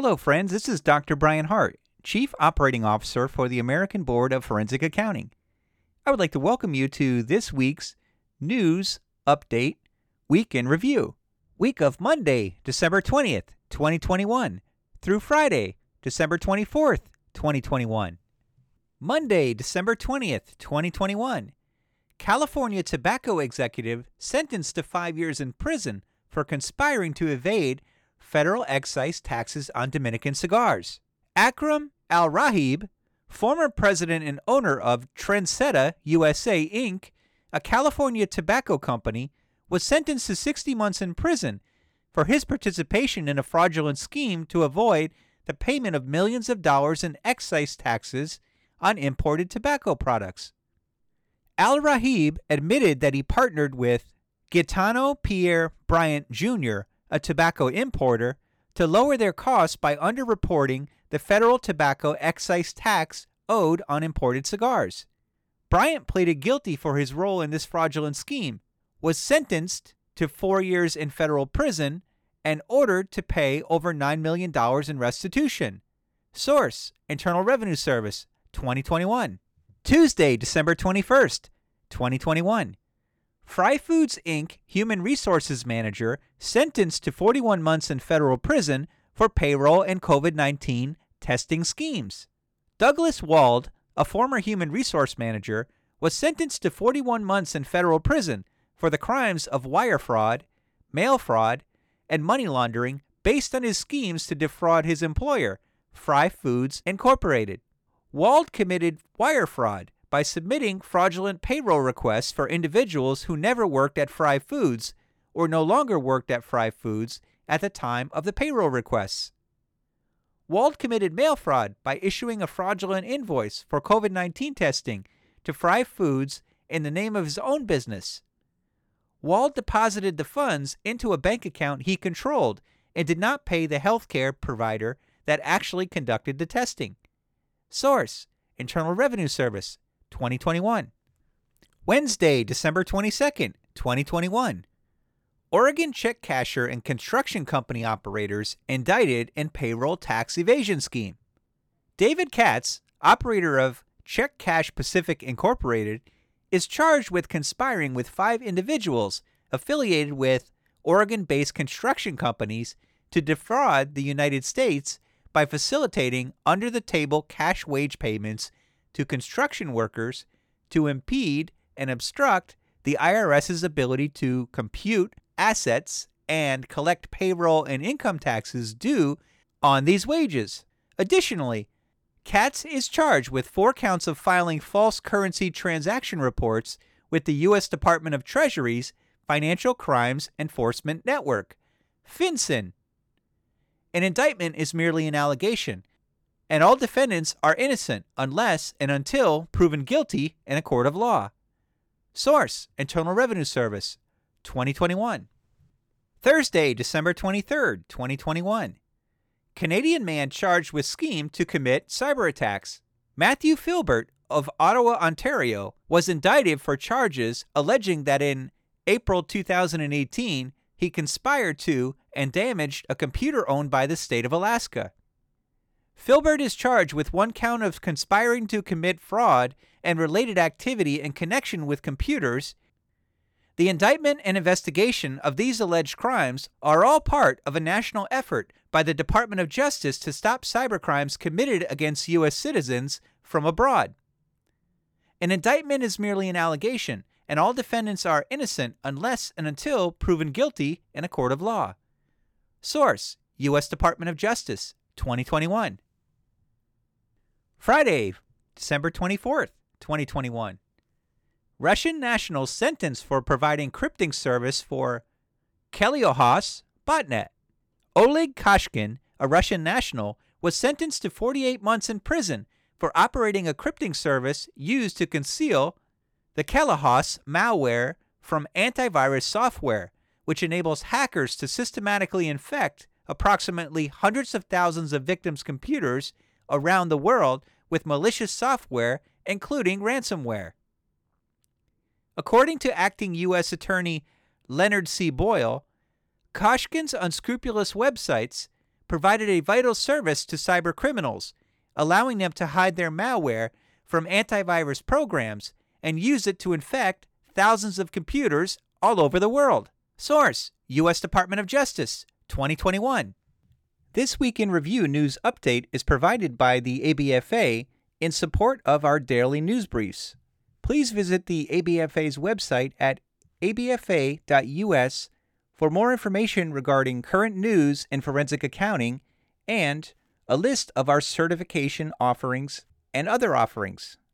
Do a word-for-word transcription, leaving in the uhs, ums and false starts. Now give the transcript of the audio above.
Hello, friends. This is Doctor Brian Hart, Chief Operating Officer for the American Board of Forensic Accounting. I would like to welcome you to this week's News Update Week in Review. Week of Monday, December twentieth, twenty twenty-one, through Friday, December twenty-fourth, twenty twenty-one. Monday, December twentieth, twenty twenty-one. California tobacco executive sentenced to five years in prison for conspiring to evade federal excise taxes on Dominican cigars. Akram Al-Rahib, former president and owner of Trendsetter U S A, Incorporated, a California tobacco company, was sentenced to sixty months in prison for his participation in a fraudulent scheme to avoid the payment of millions of dollars in excise taxes on imported tobacco products. Al-Rahib admitted that he partnered with Gaetano Pierre Bryant Junior, a tobacco importer, to lower their costs by underreporting the federal tobacco excise tax owed on imported cigars. Bryant pleaded guilty for his role in this fraudulent scheme, was sentenced to four years in federal prison, and ordered to pay over nine million dollars in restitution. Source: Internal Revenue Service, twenty twenty-one. Tuesday, December twenty-first, twenty twenty-one. Fry Foods, Incorporated Human Resources Manager sentenced to forty-one months in federal prison for payroll and COVID nineteen testing schemes. Douglas Wald, a former human resource manager, was sentenced to forty-one months in federal prison for the crimes of wire fraud, mail fraud, and money laundering based on his schemes to defraud his employer, Fry Foods, Incorporated. Wald committed wire fraud by submitting fraudulent payroll requests for individuals who never worked at Fry Foods or no longer worked at Fry Foods at the time of the payroll requests. Wald committed mail fraud by issuing a fraudulent invoice for COVID nineteen testing to Fry Foods in the name of his own business. Wald deposited the funds into a bank account he controlled and did not pay the healthcare provider that actually conducted the testing. Source: Internal Revenue Service, twenty twenty-one. Wednesday, December twenty-second, twenty twenty-one. Oregon check casher and construction company operators indicted in payroll tax evasion scheme. David Katz, operator of Check Cash Pacific Incorporated, is charged with conspiring with five individuals affiliated with Oregon-based construction companies to defraud the United States by facilitating under-the-table cash wage payments to construction workers to impede and obstruct the IRS's ability to compute assets and collect payroll and income taxes due on these wages. Additionally, Katz is charged with four counts of filing false currency transaction reports with the U S Department of Treasury's Financial Crimes Enforcement Network, FinCEN. An indictment is merely an allegation, and all defendants are innocent unless and until proven guilty in a court of law. Source: Internal Revenue Service, twenty twenty-one. Thursday, December twenty-third, twenty twenty-one. Canadian man charged with scheme to commit cyber attacks. Matthew Filbert of Ottawa, Ontario, was indicted for charges alleging that in April two thousand eighteen, he conspired to and damaged a computer owned by the state of Alaska. Filbert is charged with one count of conspiring to commit fraud and related activity in connection with computers. The indictment and investigation of these alleged crimes are all part of a national effort by the Department of Justice to stop cybercrimes committed against U S citizens from abroad. An indictment is merely an allegation, and all defendants are innocent unless and until proven guilty in a court of law. Source: U S Department of Justice, twenty twenty-one. Friday, December twenty-fourth, twenty twenty-one. Russian national sentenced for providing crypting service for Keliohos botnet. Oleg Kashkin, a Russian national, was sentenced to forty-eight months in prison for operating a crypting service used to conceal the Keliohos malware from antivirus software, which enables hackers to systematically infect approximately hundreds of thousands of victims' computers around the world with malicious software, including ransomware. According to acting U S Attorney Leonard C. Boyle, Koshkin's unscrupulous websites provided a vital service to cybercriminals, allowing them to hide their malware from antivirus programs and use it to infect thousands of computers all over the world. Source: U S Department of Justice, twenty twenty-one. This Week in Review news update is provided by the A B F A in support of our daily news briefs. Please visit the A B F A's website at a b f a dot u s for more information regarding current news in forensic accounting and a list of our certification offerings and other offerings.